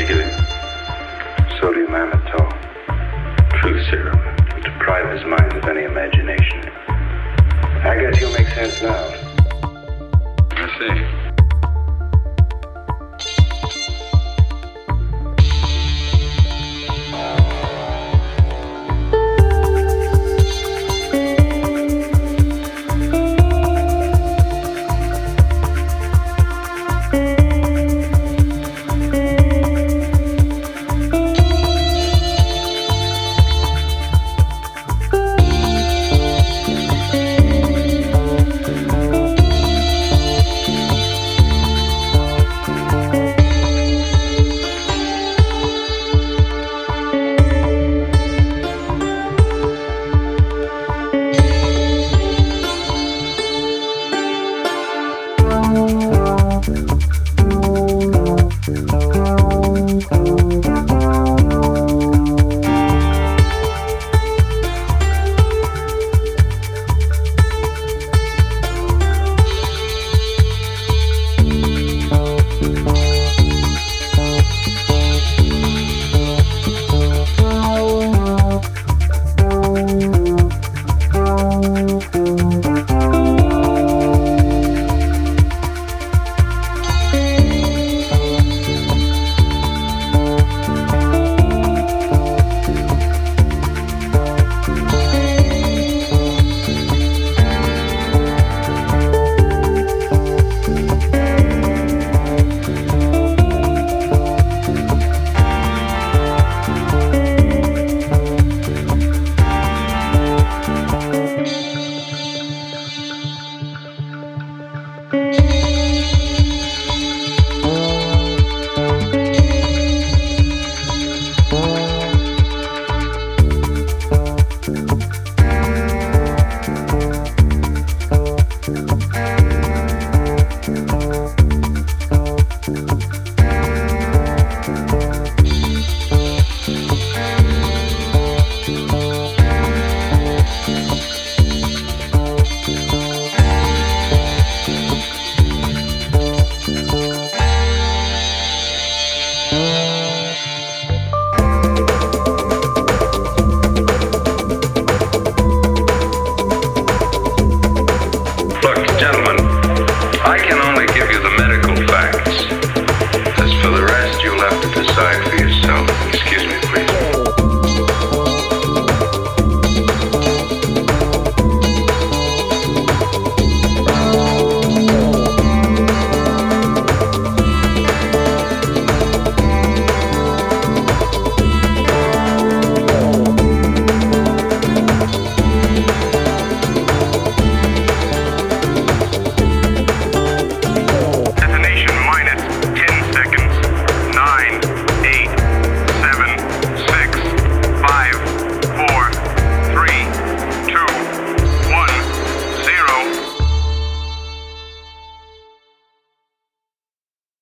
healing. Sodium amytal, truth serum, to deprive his mind of any imagination. I guess you'll make sense now. I see. Gentlemen, I can only give you the medical facts. As for the rest, you'll have to decide for yourself.